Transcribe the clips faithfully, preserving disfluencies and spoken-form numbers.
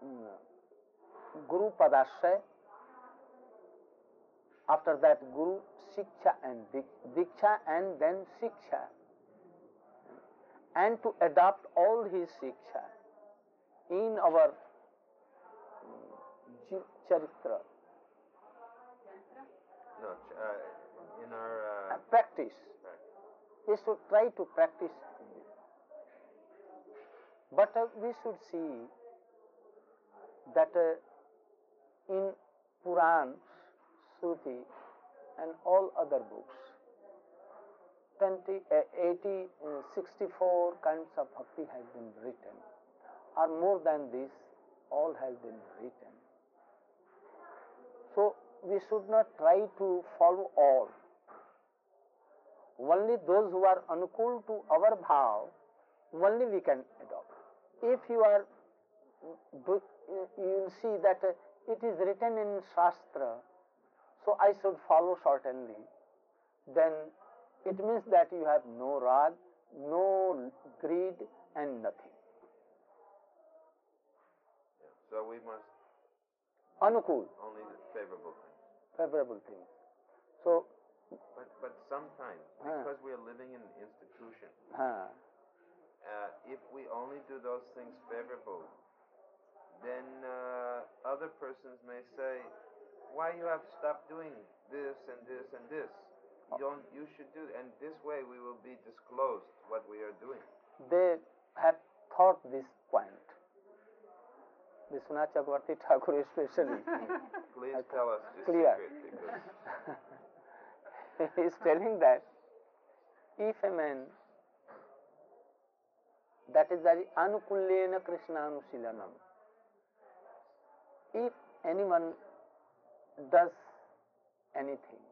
mm, Guru Padashay, after that Guru Shiksha and Diksha, and then Shiksha, and to adopt all his Shiksha in our mm, Charitra. No, uh, in our... Uh, practice. Right. We should try to practice this. But uh, we should see that uh, in Purans, Shruti and all other books, twenty, uh, eighty, uh, sixty-four kinds of bhakti have been written, or more than this, all have been written. So we should not try to follow all. Only those who are anukul to our bhav, only we can adopt. If you are, you will see that it is written in Shastra, so I should follow certainly, then it means that you have no rag, no greed and nothing. Yeah. So we must anukul, only the favorable things. Favorable things. So, but but sometimes because huh. we are living in an institution, huh. uh, if we only do those things favorable, then uh, other persons may say, "Why you have stopped doing this and this and this? You don't. You should do." And this way, we will be disclosed what we are doing. They have thought this point. Vishwanath Chakravarti Thakur especially. Please tell us this clear. secret, because he is telling that if a man, that is very anukullena Krishnanusilanam, if anyone does anything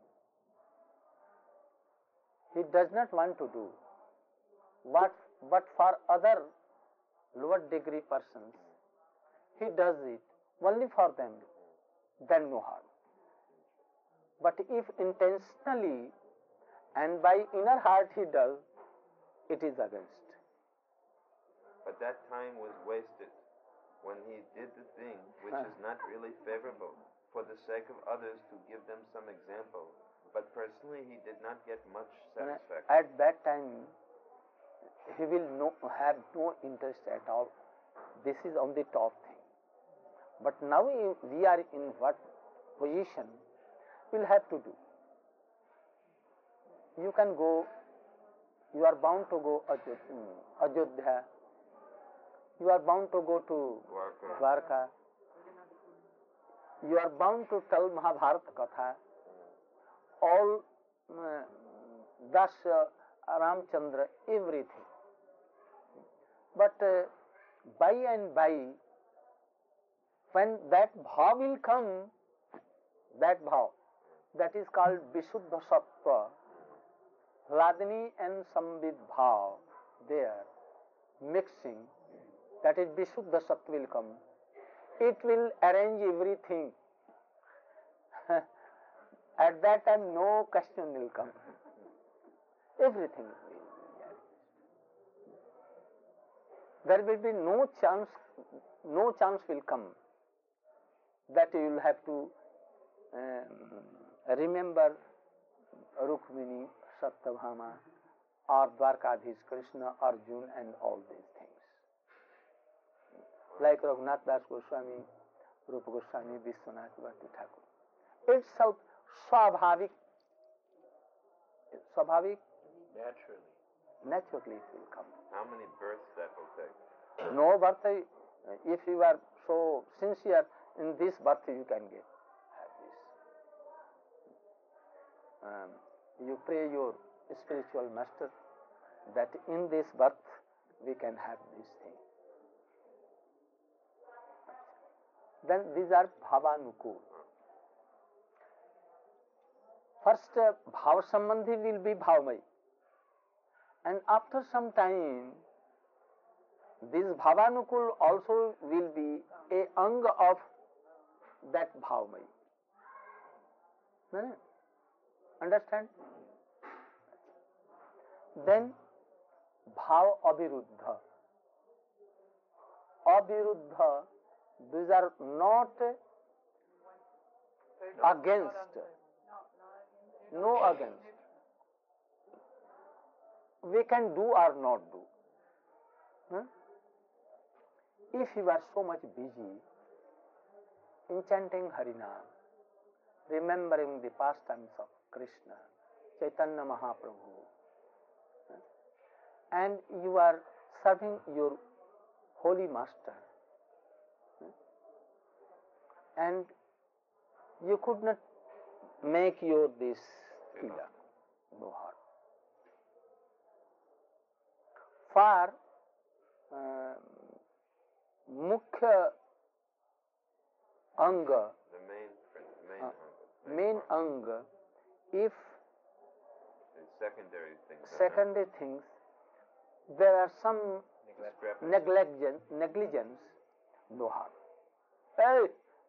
he does not want to do, but, but for other lower degree persons, he does it only for them, then no harm. But if intentionally and by inner heart he does, it is against. But that time was wasted when he did the thing which uh. is not really favorable for the sake of others to give them some example. But personally he did not get much satisfaction. At that time he will no, have no interest at all. This is on the top thing. But now we are in what position we'll have to do. You can go, you are bound to go Ajodhya, you are bound to go to Dwarka. Dwarka, you are bound to tell Mahabharata Katha, all uh, Dasya, Ramchandra, everything. But uh, by and by, when that bhav will come, that bhav, that is called Visuddha Sattva, Hladini and Sambit bhav, there, mixing, that is Visuddha Sattva will come. It will arrange everything. At that time, no question will come. Everything will be arranged. There will be no chance, no chance will come that you will have to um, remember Rukmini, Satyabhama, or Dwarkadhish, Krishna, Arjun, and all these things. Like Raghunath Das Goswami, Rupa Goswami, Vishwanath Bhakti Thakur. Itself swabhavik, swabhavik. Naturally. Naturally it will come. How many births that will take? No birth. If you are so sincere, in this birth you can get have this. Um, you pray your spiritual master that in this birth we can have this thing. Then these are bhavanukul. First, uh, bhav sambandhi will be bhavmai. And after some time, this bhavanukul also will be a anga of that bhavmai. No? Understand? Then, bhav aviruddha. Aviruddha These are not against, no against. We can do or not do. Huh? If you are so much busy in chanting Harinam, remembering the pastimes of Krishna, Chaitanya Mahaprabhu, and you are serving your holy master, and you could not make your this tilak, no harm. For uh, mukhya anga, the main, main, uh, main, main anga, if and secondary things. secondary things, there are some Discrepancy. negligence, negligence, no harm. Hey,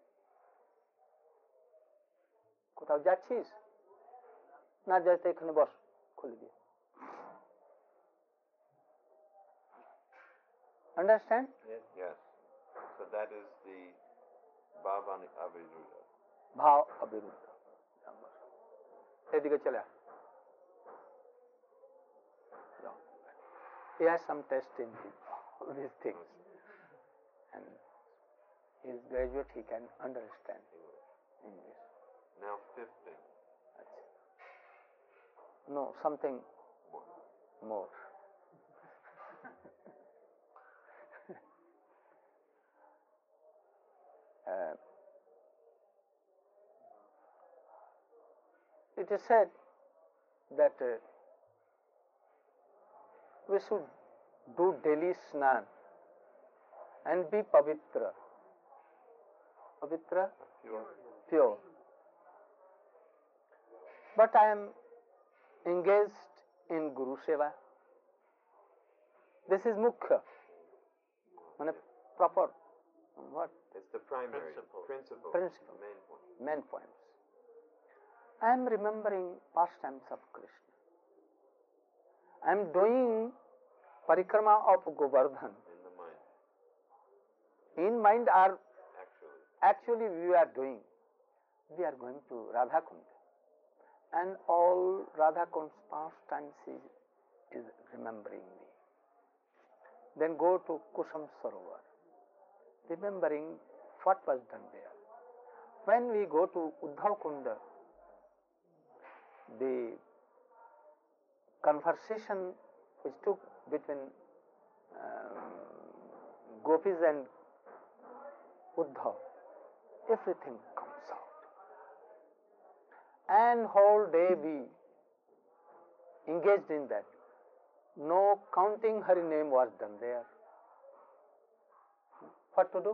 কোথাও যাচ্ছিস? না যেতে এখানে বস, খুলে দিয়ে। Understand? Yes. Yes. So that is the Bhavani Aviruddha. ভাব অবিরুদ্ধ। এদিকে চলে আয়। He has some test in all these things, and he is graduate. He can understand English. Now fifth thing. No, something More. more. uh, it is said that uh, we should do daily snan and be pavitra. Pavitra? Pure. Pure. But I am engaged in Guru Seva. This is mukhya. Mane proper what? It's the primary Principle. principle. Principle. The main point. Main points. I am remembering pastimes of Krishna. I am doing parikrama of Govardhan. In the mind. In mind or Actually. actually we are doing. We are going to Radha Kund. And all Radha Kund's pastimes is, is remembering me. Then go to Kusam Sarovar, remembering what was done there. When we go to Uddhav Kunda, the conversation which took between um, Gopis and Uddhav, everything comes out. And whole day we engaged in that. No counting Hari name was done there. What to do?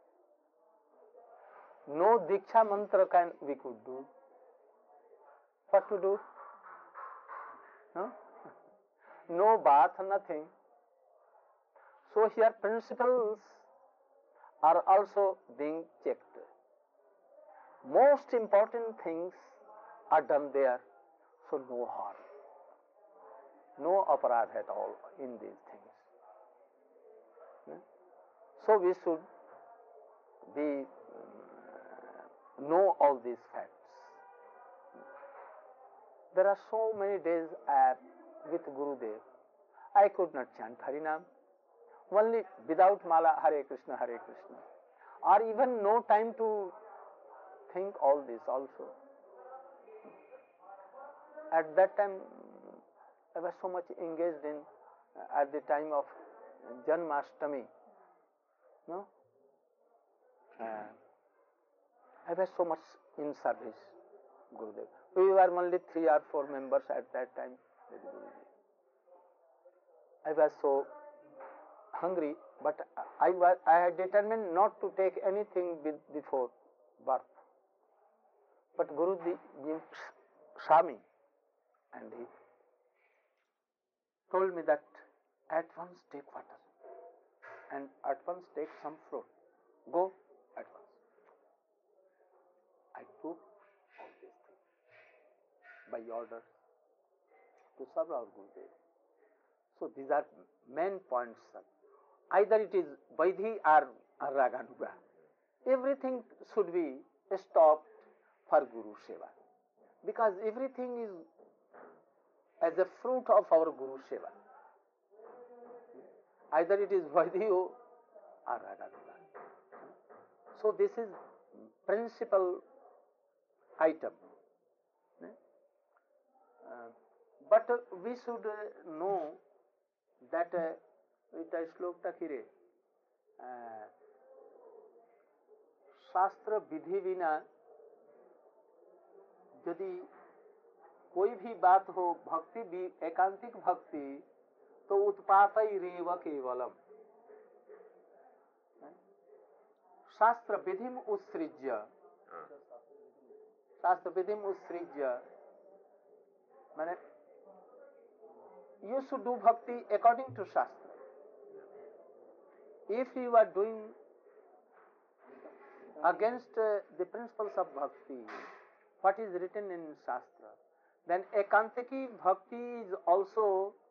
No Diksha mantra can we could do. What to do? Huh? No bath, nothing. So here principles are also being checked. Most important things are done there, so no harm. No aparadh at all in these things. Hmm? So we should be um, know all these facts. There are so many days uh, with Gurudev, I could not chant Harinam. Only without mala, Hare Krishna, Hare Krishna. Or even no time to think all this also. At that time, I was so much engaged in, uh, at the time of Janmashtami, no? Uh, I was so much in service, Gurudev. We were only three or four members at that time with Gurudev. I was so hungry, but I was I had determined not to take anything with, before birth. But Guruji saw me and he told me that at once take water and at once take some fruit. Go at once. I took all these things by order to serve our Gurudev. So these are main points. Either it is Vaidhi or Raganuga. everything should be stopped for Guru Seva. Because everything is as a fruit of our Guru Seva. Either it is Vaidhiyo or Ragadula. So this is principal item. Uh, but uh, we should uh, know that এটা শ্লোকটা কি রে शास्त्र विधि बिना यदि कोई भी बात हो भक्ति भी एकांतिक भक्ति तो उत्पातई रेव केवलम शास्त्र विधिम उत्सृज्य शास्त्र विधिम उत्सृज्य माने you should do bhakti according to shastra. If you are doing against uh, the principles of bhakti, what is written in shastra, then ekantiki bhakti is also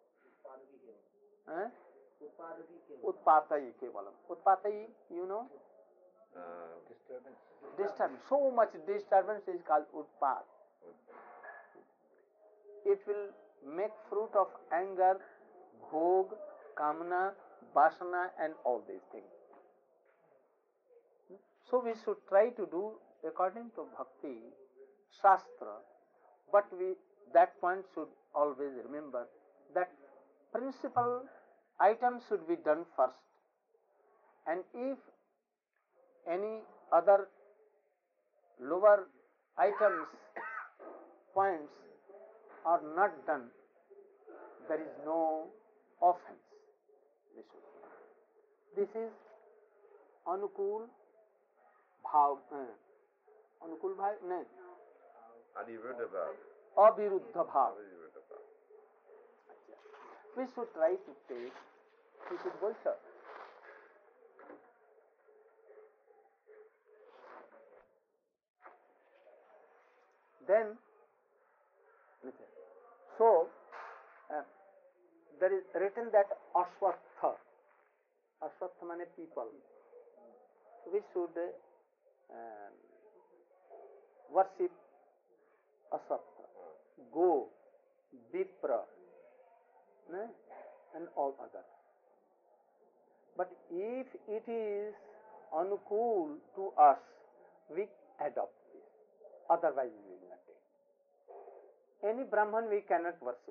eh? utpatayi kevalam. Utpatayi, you know? Uh, disturbance. Disturbance. So much disturbance is called utpat. It will make fruit of anger, bhog, kamna, vasana and all these things. So we should try to do according to bhakti, shastra, but we that point should always remember that principal items should be done first. And if any other lower items, points are not done, there is no offense. This is Anukul Bhav. Uh, Anukul Bhav? No. Aniruddha Bhav. Aviruddha Bhav. Aniruddha Bhav. We should try to take, we should also. Then, so, uh, there is written that Ashwatha, Ashwatha means people, we should uh, worship Ashwatha, Go, Vipra, ne? And all others. But if it is anukul to us, we adopt this. Otherwise we will not take. Any Brahman we cannot worship.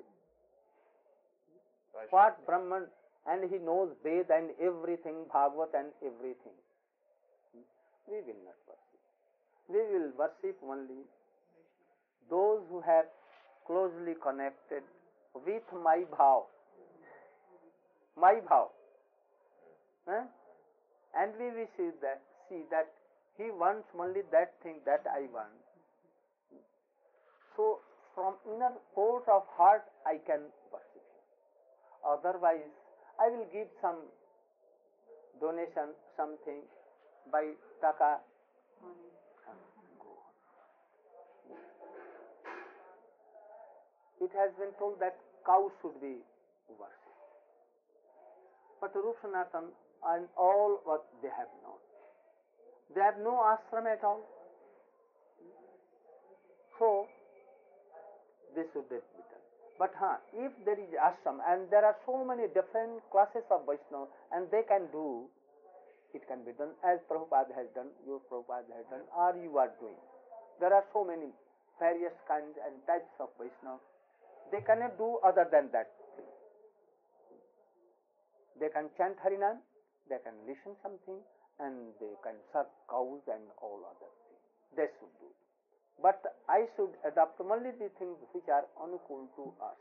What Brahman, and he knows Ved and everything, Bhagavad and everything. We will not worship. We will worship only those who have closely connected with my bhav. My bhav. Huh? And we will see that, see that he wants only that thing that I want. So from inner court of heart I can worship him. Otherwise I will give some donation, something by taka. It has been told that cows should be worshipped. But Rup Sanatan and all what they have known. They have no ashram at all. So, this should be done. But huh, if there is ashram and there are so many different classes of Vaishnava and they can do, it can be done as Prabhupada has done, your Prabhupada has done, or you are doing. There are so many various kinds and types of Vaishnava. They cannot do other than that. They can chant Harinam, they can listen something, and they can serve cows and all other things. They should do. But I should adopt only the things which are uncool to us.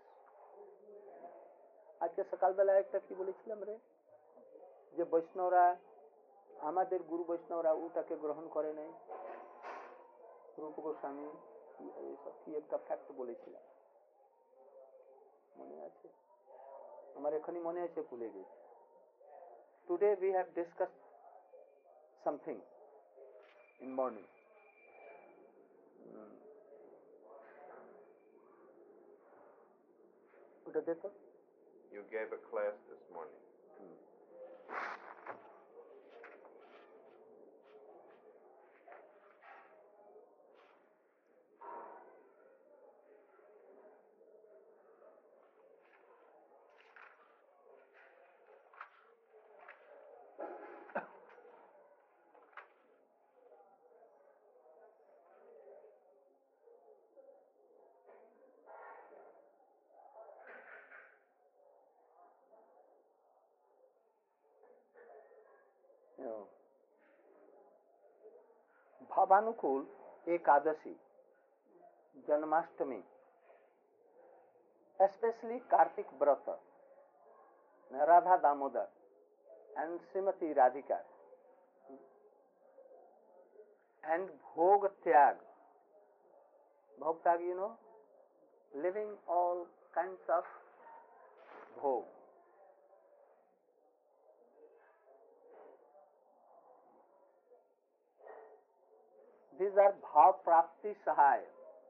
আজকে সকালবেলা একটা কি বলেছিলাম রে, যে বৈষ্ণবরা আমাদের গুরু বৈষ্ণবরা ওটাকে গ্রহণ করে নাই, রূপ গোস্বামী এইসব কি একটা ফ্যাক্ট বলেছিলাম, মনে আছে? আমার এখনই মনে আছে, ভুলে গেছি। Today we have discussed something in morning. ওটা দেখো। You gave a class this morning. Bhavanukul Ekadashi, Janmashtami, especially Kartik Vrata, Radha Damodar and Srimati Radhika, and Bhog Tyag. Bhog Tyag, you know, living all kinds of bhog. These are bhav prapti sahaya.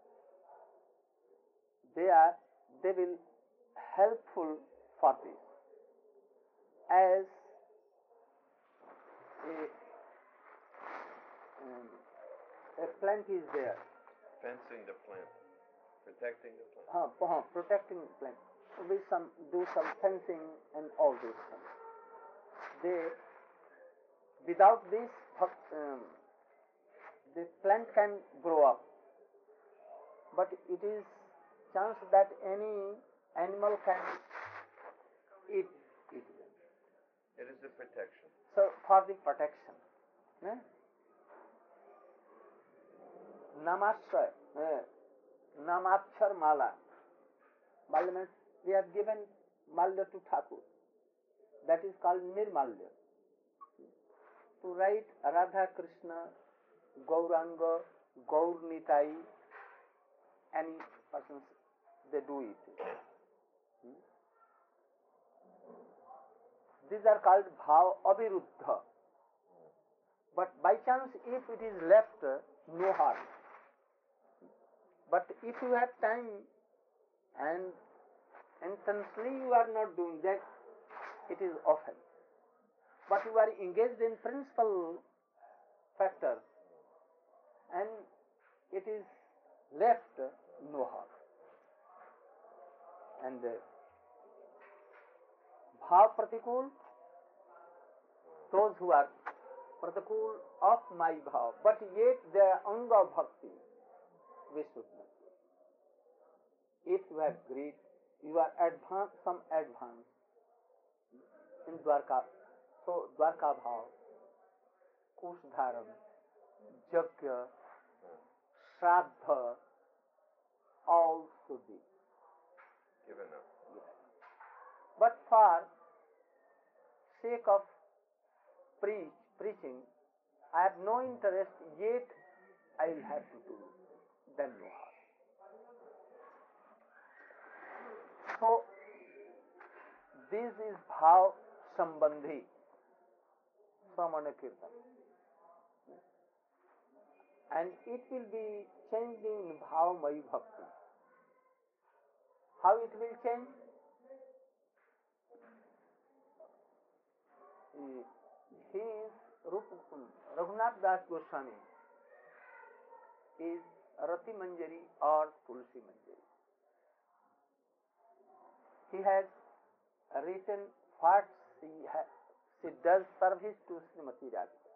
They are, they will helpful for this. As a, um, a plant is there. Fencing the plant, protecting the plant. Uh, uh, protecting the plant. We some do some fencing and all these things. They, without this, um, the plant can grow up. But it is chance that any animal can eat it. It is the protection. So for the protection. Eh? Namashra, eh, Namakshar Mala. Mala means we have given Malya to Thakur. That is called Nirmalya. To write Radha Krishna, Gauranga, Gaur Nitai, any persons, they do it. Hmm? These are called Bhav Aviruddha. But by chance, if it is left, no harm. But if you have time and intensely you are not doing that, it is often. But you are engaged in principal factors and it is left, no harm. And uh, Bhav Pratikul, those who are Pratikul of my Bhav, but yet they are Anga Bhakti, we should not. If you have greed, you are advanced, some advance in Dwarka. So Dwarka Bhav, Kushdharam, Jagya, Shraddha, all should be given up. Yes. But for sake of preach, preaching, I have no interest, yet I will have to do. Then no harm. So, this is Bhav Sambandhi, Sramana Kirtan. And it will be changing in Bhav Mai Bhakti. How it will change? He is Raghunath Das Goswami is Rati Manjari or Tulsi Manjari. He has written what she, ha- she does service to Srimati Radhika.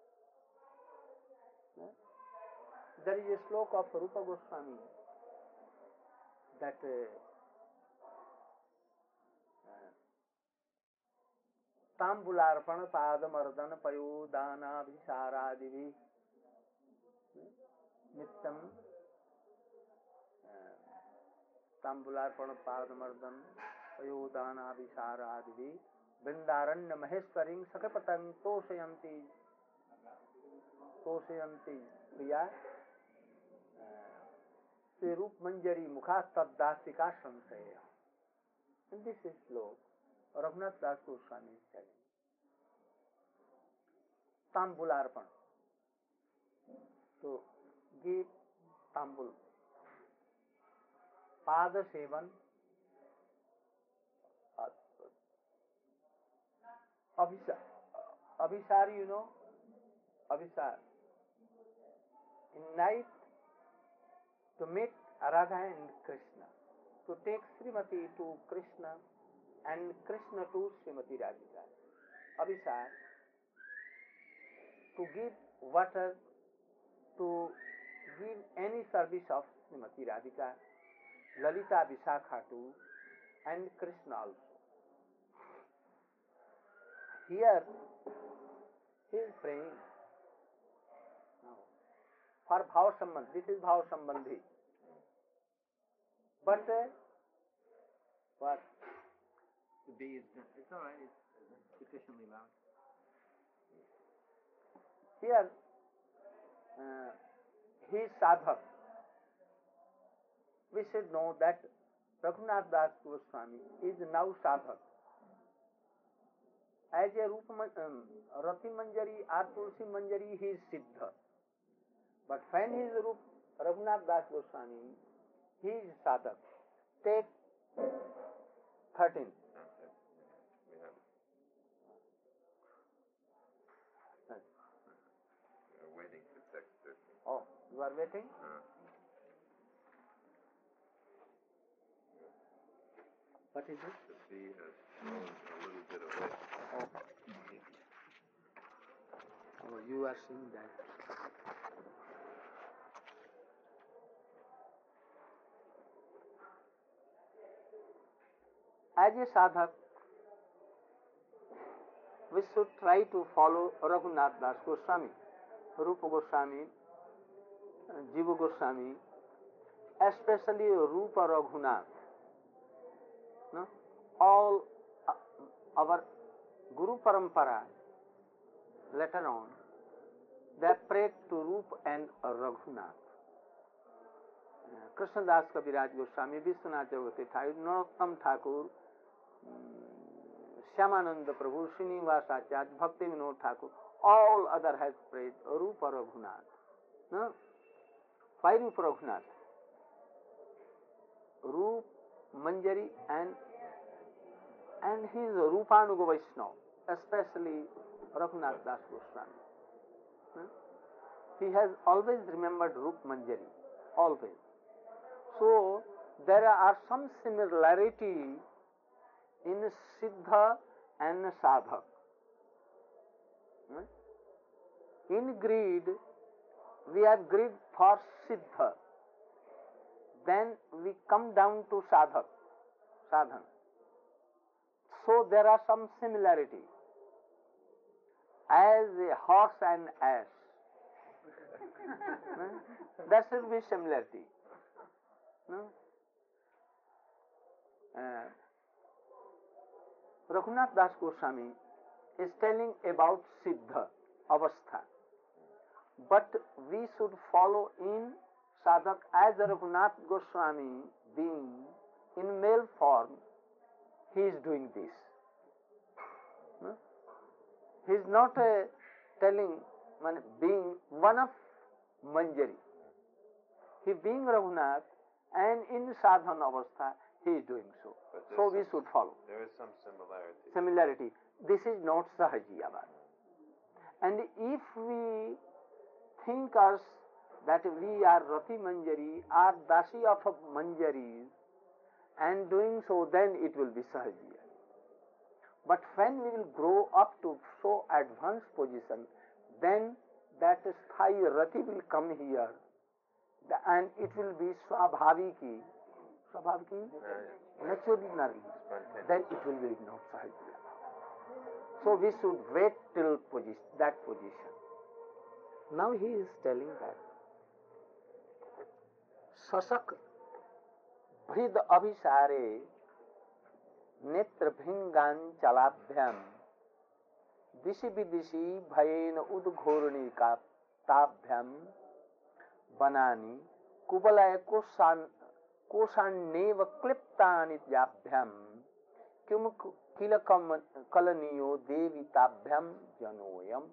There is a sloka of Rupa Goswami that uh, Tambularpana Padamardana Payodana Visharadivi Nittam Tambularpana Padamardan Payodana Visharadivi Vrindaranya Maheshwaring Sakapatan Toshayanti Toshayanti Priya Sri Rup Manjari Mukhastad Dasika Shamsaya. And this is slow. Raghunath Das Goswami is telling. Tambularpan. So, give tambul. Pada Sevan. Abhisar. Abhisar, you know? Abhisar. In night, to meet Radha and Krishna. To take Srimati to Krishna and Krishna to Srimati Radhika. Abhisar. To give water, to give any service of Srimati Radhika, Lalita Vishakha too, and Krishna also. Here, he is praying. Now, for bhav sambandh. This is bhav sambandhi. But uh, what? The B is, it's all right, it's sufficiently loud. Here, uh, he is sadhak. We should know that Raghunath Das Goswami is now sadhak. As a Rupa, um, Rati Manjari or Tulsi Manjari, he is siddha. But when he is Rup, Raghunath Das Goswami, he is sadhak. Take thirteen. We have it. We're waiting for text thirteen. Oh, you are waiting? Uh, What is it? the B has flown a little bit away. Oh, you are seeing that. As a sadhak, we should try to follow Raghunath Das Goswami, Rupa Goswami, Jiva Goswami, especially Rupa Raghunath. No? All uh, our Guru Parampara, later on, they prayed to Rupa and Raghunath. Uh, Krishnadas Kaviraj Goswami, Vishwanath Jagati Thakur, Narottam Thakur, Shyamananda Prabhu, Srinivas Acharya, Bhakti Vinod Thakur, all other has prayed Rupa Raghunath. No? Why Rupa Raghunath? Rup, Manjari and and his Rupanuga Vaishnava, especially Raghunath Das Goswami. No? He has always remembered Rup Manjari, always. So there are some similarity in Siddha and Sadhak. In greed, we have greed for Siddha. Then we come down to Sadhak, Sadhan. So there are some similarity. As a horse and ass. There should be similarity. No? Uh, Raghunath Das Goswami is telling about Siddha, Avastha. But we should follow in sadhak as Raghunath Goswami being in male form, he is doing this. No? He is not uh, telling, man, being one of Manjari. He being Raghunath and in sadhana avastha, he is doing so. So we should follow. There is some similarity. Similarity. This is not Sahajiyavad. And if we think us that we are Rati Manjari or Dasi of Manjaris and doing so, then it will be Sahajiya. But when we will grow up to so advanced position, then that Sthai Rati will come here and it will be Swabhaviki. Swabhaviki? Naturally. Then it will be not Sahajiya. So we should wait till position, that position. Now he is telling that Sasak Bhrid Abhisare Netra Bhingan Chalabhyam Dishi Vidishi Bhayen Udghorni Tabhyam Banani Kubalaya Kosan Kosaneva Kliptani Jabhyam Kim Kilakam Kalaniyo Devi Tabhyam Janoyam.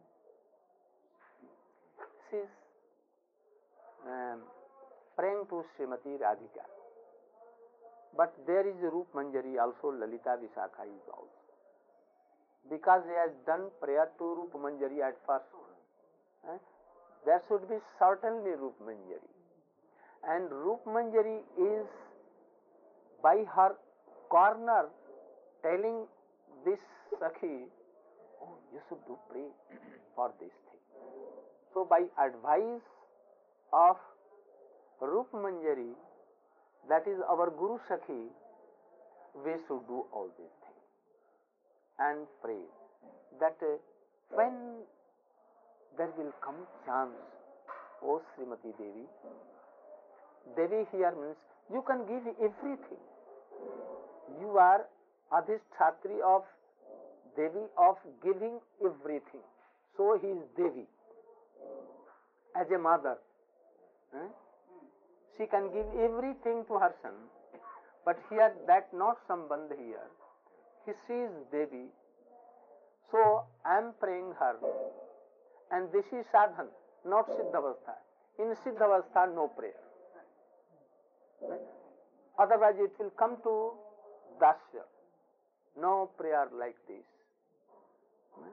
This is um, praying to Srimati Radhika. But there is Rup Manjari also, Lalita Visakha is also. Because he has done prayer to Rup Manjari at first, eh? There should be certainly Rup Manjari. And Rup Manjari is by her corner telling this Sakhi, oh, you should do pray for this thing. So by advice of Rup Manjari, that is our Guru Sakhi, we should do all these things and pray that uh, when there will come chance O Srimati Devi. Devi here means you can give everything. You are Adhishthatri of Devi of giving everything. So he is Devi. As a mother, eh? She can give everything to her son. But here that not Sambandh here. He sees Devi. So I am praying her. And this is sadhan, not Siddhavastha. In Siddhavastha, no prayer. Right? Otherwise it will come to dasya. No prayer like this. Right?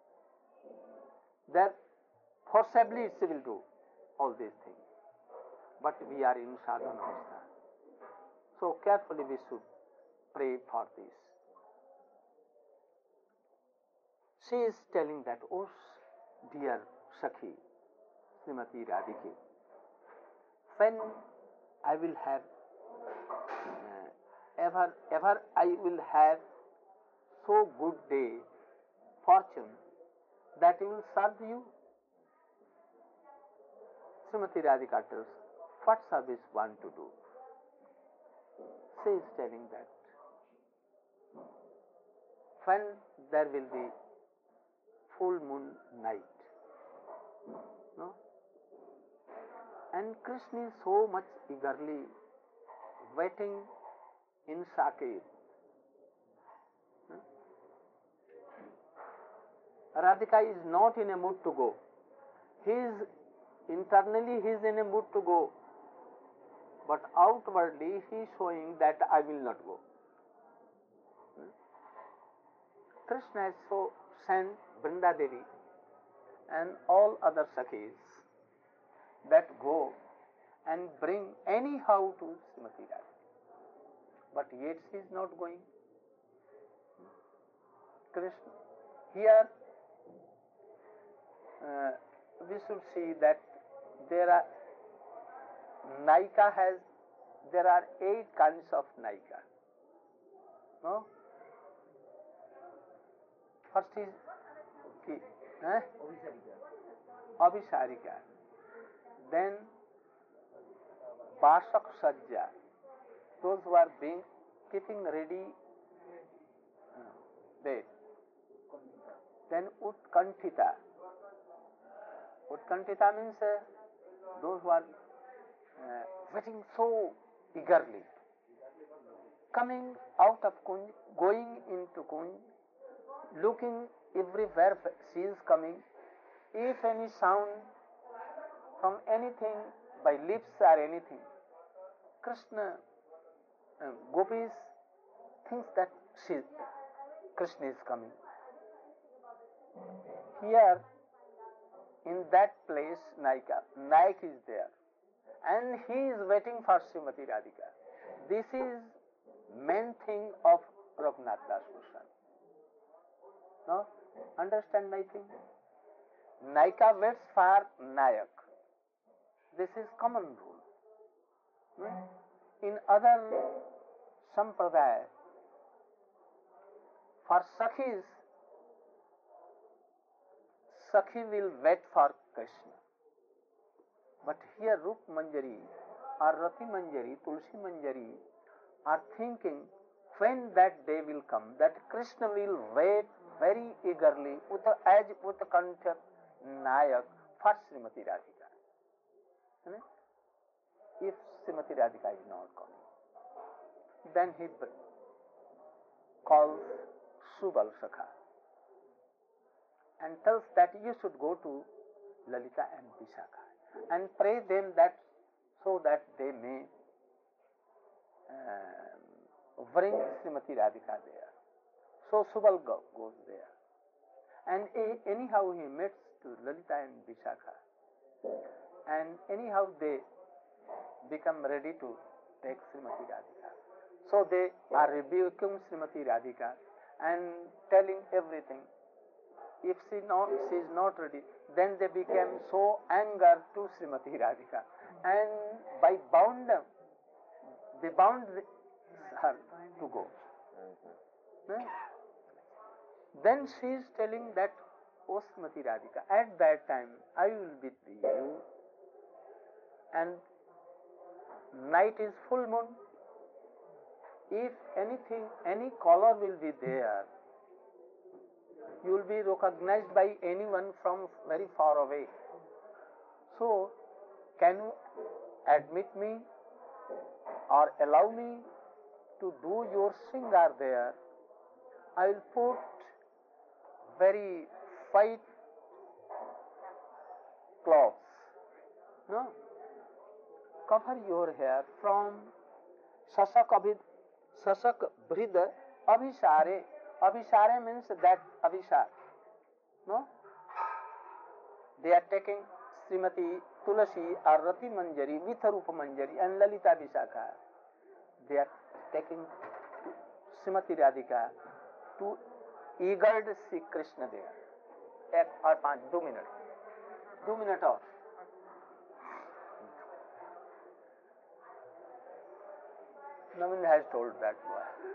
That forcibly she will do all these things. But we are in sadhana avastha. So carefully we should pray for this. She is telling that, oh dear Sakhi, Srimati Radhike, when I will have, uh, ever, ever I will have so good day, fortune, that I will serve you. Srimati Radhika tells, what service want to do? She is telling that when there will be full moon night, no? And Krishna is so much eagerly waiting in Saket. Radhika is not in a mood to go. He is internally he is in a mood to go, but outwardly he is showing that I will not go. Krishna has so sent Vrinda Devi and all other Sakhis that go and bring anyhow to Srimati Radhika. But yet she is not going. Krishna. Here uh, we should see that there are Naika has there are eight kinds of Naika. No? First is ki, eh? Abhisarika. Then Vasak Sajja, those who are being keeping ready uh, bed. Then Utkantita. Utkantita means uh, those who are uh, waiting so eagerly, coming out of Kunj, going into Kunj, looking everywhere she is coming. If any sound from anything by lips or anything, Krishna, uh, Gopis thinks that she, Krishna is coming. Here, in that place, Naika, Naik is there, and he is waiting for Srimati Radhika. This is main thing of Raghunath Das Goswami. No? Understand my thing? Naika waits for Nayak. This is common rule. Hmm? In other sampradaya, for Sakhis, Sakhi will wait for Krishna. But here Rup Manjari or Rati Manjari, Tulsi Manjari are thinking when that day will come, that Krishna will wait very eagerly with as with Kantha Nayak for Srimati Radhika. Hmm? If Srimati Radhika is not coming, then he calls Subal Sakha and tells that you should go to Lalita and Vishakha and pray them that so that they may uh, bring Srimati Radhika there. So Subal go, goes there. And a, anyhow he meets to Lalita and Vishakha. And anyhow they become ready to take Srimati Radhika. So they are rebuking Srimati Radhika and telling everything. If she, not, she is not ready, then they became so angered to Srimati Radhika. And by bound, they bound her to go. Hmm? Then she is telling that, O Srimati Radhika, at that time I will be with you and night is full moon. If anything, any color will be there, you will be recognized by anyone from very far away. So, can you admit me or allow me to do your singar there? I will put very white cloths, no? Cover your hair from sasak abhid, sasak bhrid abhisare. Abhisare means that abhisar, no? They are taking Srimati Tulasi or Rati Manjari, Vitharupa Manjari and Lalita Vishakha. They are taking Srimati Radhika to eager see Krishna there. Ek or panch, two minutes. Two minutes off. Navin has told that boy.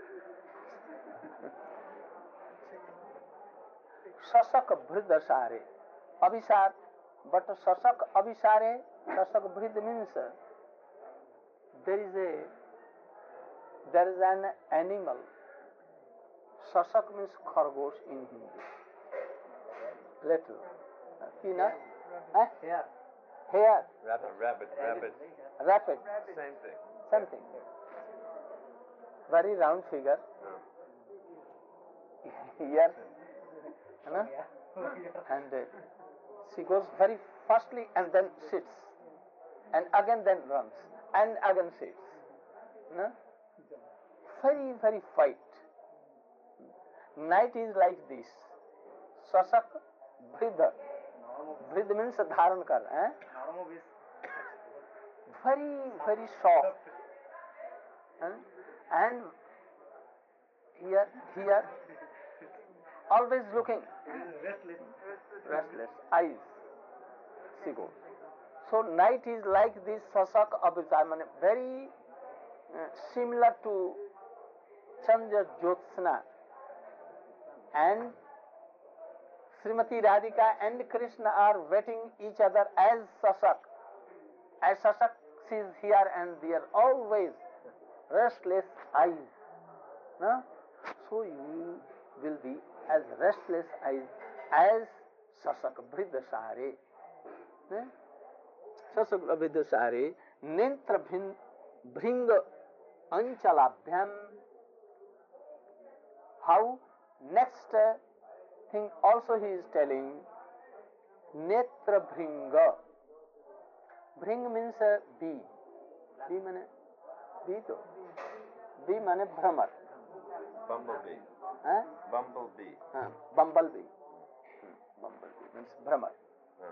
Sasak Bhridasare. Abhisar. But Sasak Abhisare, Sasak Bhrid means there is a there is an animal. Sasak means khargosh in Hindi. Little. Peanut? Huh? Hair. Hair. Rabbit, rabbit, rabbit. Rapid. Same thing. Same thing. Very round figure. No. Here. You know? And uh, she goes very fastly and then sits. And again then runs. And again sits. No? Very, very fight. Night is like this. Sasak Bhrid. Bhrid means dharan kar. Eh? Very, very soft. Eh? And here, here, always looking. Restless. Restless. Eyes. She goes. So night is like this Sasak Abhisar, very uh, similar to Chandra Jyotsna. And Srimati Radhika and Krishna are waiting each other as Sasak. As Sasak sees here and there, always restless eyes. No? So you will be as restless eyes as Sasak Bhridasare. Eh? Sasak Bhridasare, Nentra Bhring Anchalabhyam. How? Next uh, thing also he is telling, Netra Bhringa. Bhring means uh, bee. Bee means bee to. Bee means Brahmar. Bumblebee. Huh? Bumblebee. Uh, bumblebee. Hmm. Bumblebee means Brahmar. Huh.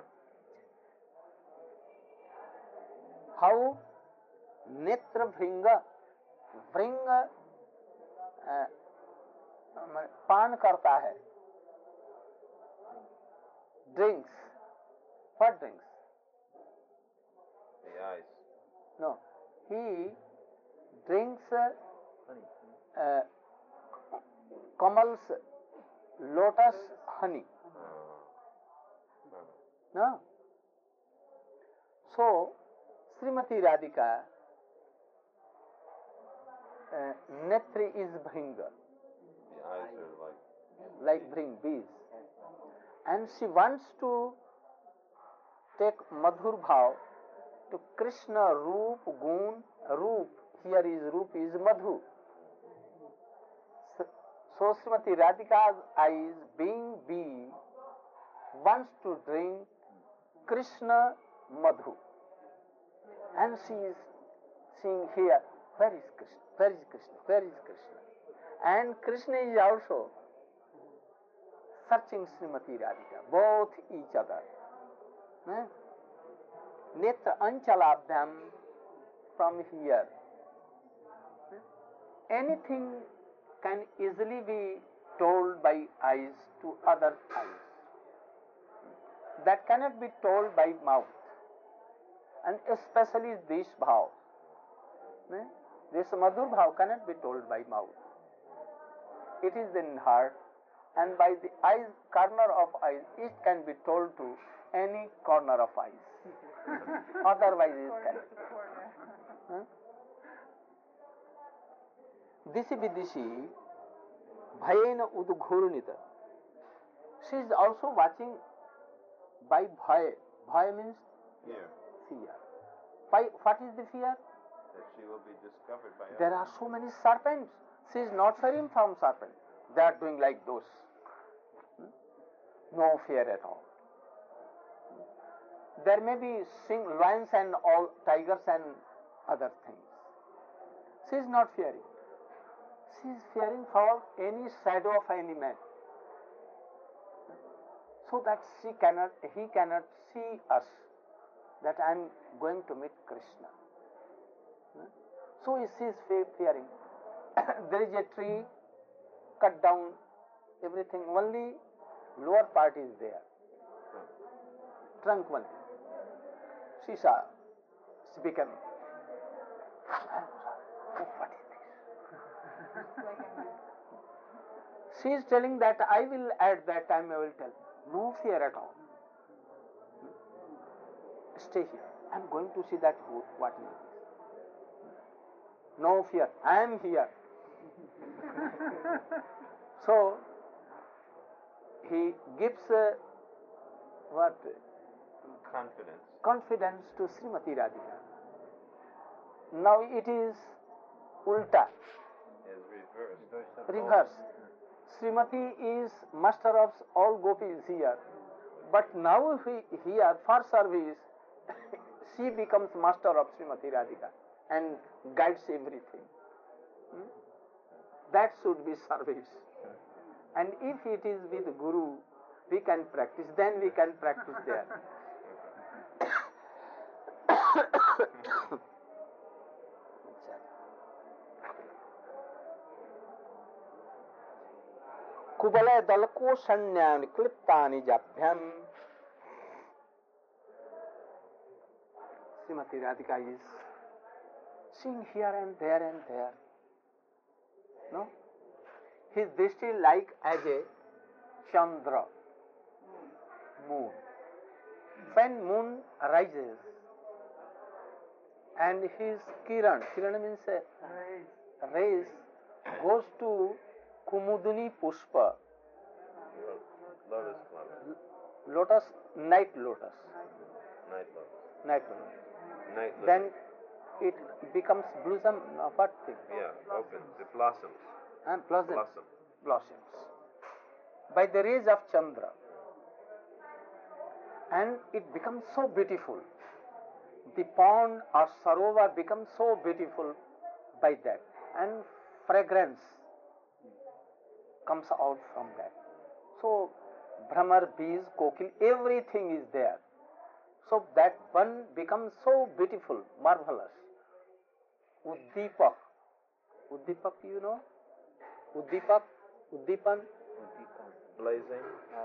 How? Netra Bhringa. Bhringa uh, पान करता है. Drinks. What drinks? The eyes. No. He drinks uh, Kamal's lotus honey. Uh, uh. No? So, Srimati Radhika, uh, Netri is Bhringa. The eyes are like. Like bring bees. And she wants to take Madhur Bhav to Krishna Roop Gun. Roop, here is Roop is Madhu. So Srimati Radhika's eyes, being bee, wants to drink Krishna Madhu. And she is seeing here, where is Krishna? Where is Krishna? Where is Krishna? And Krishna is also searching Srimati Radhika, both each other. Eh? Netra Anchalabhyam, from here. Anything can easily be told by eyes to other eyes. That cannot be told by mouth. And especially this bhav. Eh? This Madhur bhav cannot be told by mouth. It is in heart, and by the eyes, corner of eyes, it can be told to any corner of eyes. Otherwise is correct. Huh? Disi Vidisi Bhayena Udghurnita. She is also watching by Bhay. Bhay means Here, fear. By what is the fear? that she will be discovered by There others. are so many serpents. She is not fearing from serpents. They are doing like those. Hmm? No fear at all. There may be sing, lions and all tigers and other things. She is not fearing. She is fearing for any shadow of any man. So that she cannot, he cannot see us, that I am going to meet Krishna. So she is fearing. There is a tree, cut down, everything, only lower part is there. Trunk only. She saw, she became, oh, what is this? She is telling that I will, at that time I will tell. No fear at all. Stay here. I am going to see that wood, what is this? No fear. I am here. So, he gives uh, what? Confidence. Confidence to Srimati Radhika. Now it is ulta, Is reversed. reverse. Srimati is master of all gopis here. But now he, here for service, she becomes master of Srimati Radhika and guides everything. Hmm? That should be service. And if it is with Guru, we can practice, then we can practice there. Kubalaya dalko sanyani kliptani jabhyam. Srimati Radhika is seeing here and there and there. No? His drishti like as a Chandra, moon. When moon rises and his kiran, kiran means a rays, goes to Kumudini Pushpa, Lotus flower. lotus, night lotus, Night lotus. night lotus. Night lotus. Then it becomes blossom, uh, what thing? Yeah, opens. It blossoms. And blossom, Blossom. blossoms. By the rays of Chandra. And it becomes so beautiful. The pond or sarovar becomes so beautiful by that. And fragrance comes out from that. So, Brahmar, bees, kokil, everything is there. So that one becomes so beautiful, marvelous. Uddipak. Uddipak, you know? Uddipak, Uddipan. Blazing.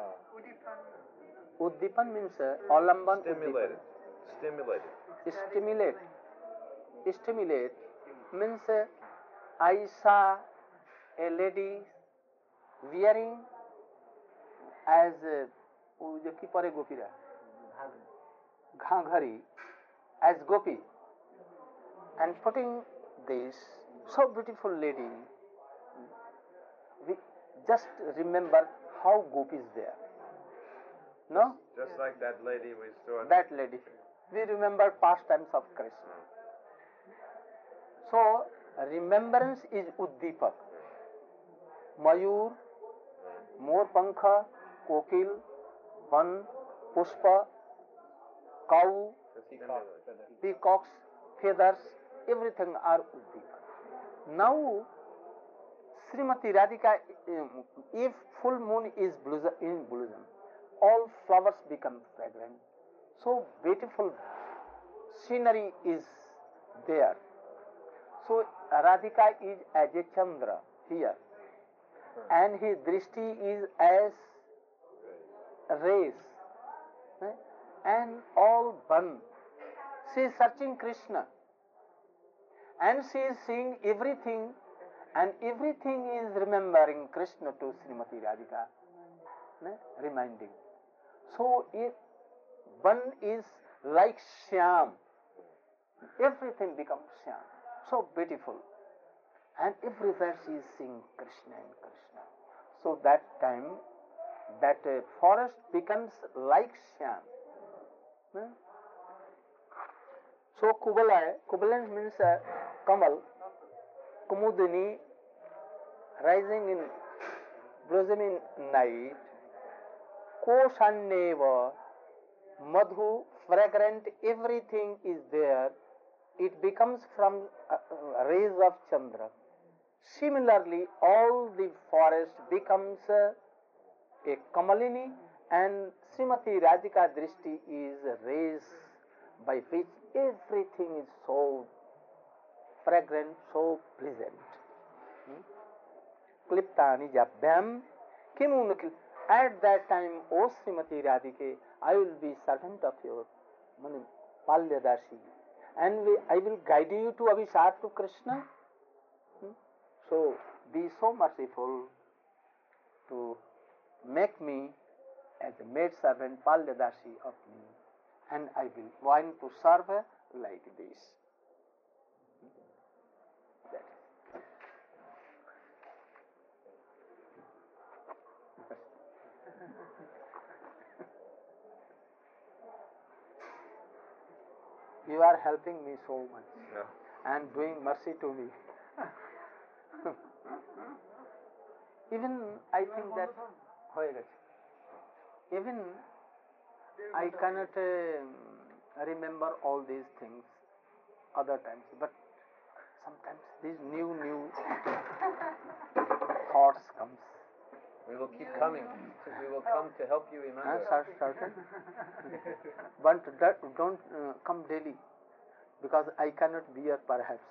Uddipan means uh, Alamban Stimulated. Stimulated. Uddipan. Stimulate. Stimulate means uh, I saw a lady wearing as uh, ki pare gopira Ghanghari as gopi and putting this so beautiful lady. We just remember how gopis there. No? Just like that lady we saw. That lady. We remember pastimes of Krishna. So, remembrance is Uddipak. Mayur, Morpankha, Kokil, Van, Pushpa, cow, peacocks, feathers, everything are Uddipak. Now, Srimati Radhika, um, if full moon is blossom, in blossom, all flowers become fragrant. So beautiful scenery is there. So Radhika is as a Chandra here, and his drishti is as rays, and all burn. She is searching Krishna, and she is seeing everything, and everything is remembering Krishna to Srimati Radhika, reminding. So if one is like Shyam. Everything becomes Shyam. So beautiful. And everywhere she is singing Krishna and Krishna. So that time, that uh, forest becomes like Shyam. Hmm? So Kubalai, Kubalai means uh, Kamal, Kumudini, rising in blossoming night, Koshanneva, Madhu, fragrant, everything is there. It becomes from uh, uh, rays of Chandra. Similarly, all the forest becomes uh, a Kamalini, and Srimati Radhika Drishti is rays by which everything is so fragrant, so pleasant. Kliptani Jabhyam Kimunukil. At that time, O Srimati Radhike, I will be servant of your Mani Palyadashi, and we, I will guide you to Abhisar to Krishna. Hmm? So be so merciful to make me as a maid servant Palyadashi of me, and I will want to serve her like this. That is. You are helping me so much Yeah. and doing mercy to me. Even I think that হয়ে গেছে. Even I cannot uh, remember all these things other times, but sometimes these new new thoughts comes. We will keep coming. We will come to help you remember. Huh, certain. But that don't uh, come daily, because I cannot bear perhaps.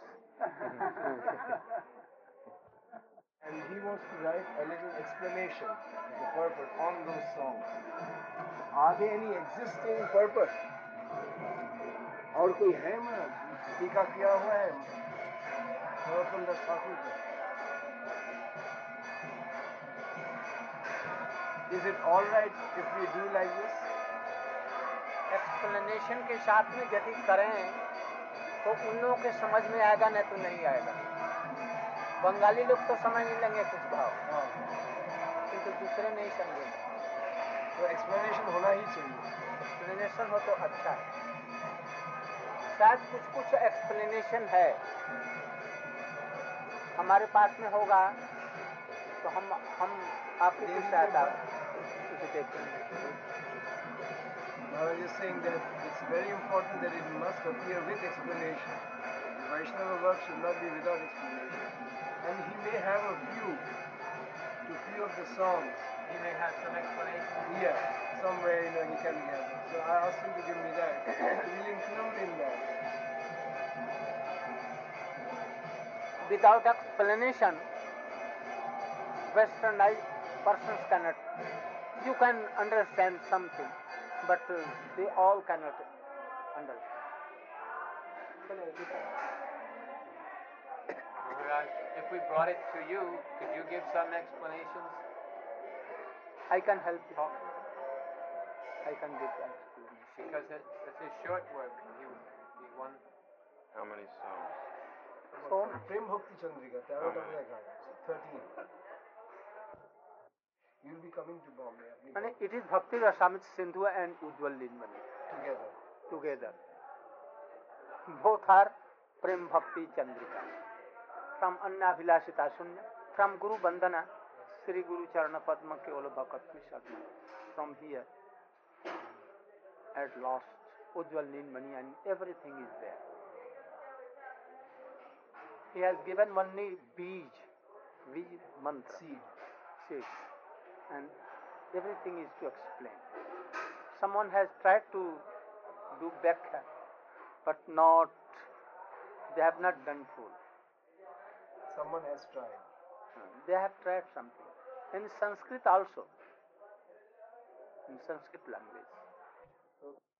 And he wants to write a little explanation of the purport on those songs. Are there any existing purport? और कोई है मतलब टीका किया हुआ है नरोत्तम दास ठाकुर का? Is it all right if we do like this? Explanation के साथ में यदि करें तो उन लोगों के समझ में आएगा, नहीं तो नहीं आएगा. बंगाली लोग तो समझ नहीं लेंगे कुछ भाव, किंतु दूसरे नहीं समझेंगे. तो एक्सप्लेनेशन होना ही चाहिए. एक्सप्लेनेशन हो तो अच्छा है. शायद कुछ कुछ एक्सप्लेनेशन है हमारे पास में होगा तो हम हम आपको कुछ सहायता कुछ देखेंगे. I was just saying that it's very important that it must appear with explanation. The Vaishnava work should not be without explanation. And he may have a view to few of the songs. He may have some explanation. Yeah, somewhere you know he can get it. So I asked him to give me that. So we'll include in that. Without explanation, westernized persons cannot. You can understand something, but uh, they all cannot understand. Maharaj, if we brought it to you, could you give some explanations? I can help you. I can give the explanation. Because it, it's a short work. He, he won. How many songs? So, Prem Bhakti Chandrika, Tarot of the Gardens, thirteen. You'll be coming to Bombay. apni and Bombay it is Bhakti Rasamrita Sindhu and Ujjwal Linmani together. together. Both are Prem Bhakti Chandrika. From Anna Vilasita Sunya, from Guru Bandhana, Sri Guru Charana Padma Kevala Bhakatmi Sadhana. From here, at last, Ujjwal Linmani and everything is there. He has given only Bij, Bij mantra, Seed. seed, and everything is to explain. Someone has tried to do Bhakya, but not, they have not done full. Someone has tried. They have tried something. In Sanskrit also, in Sanskrit language.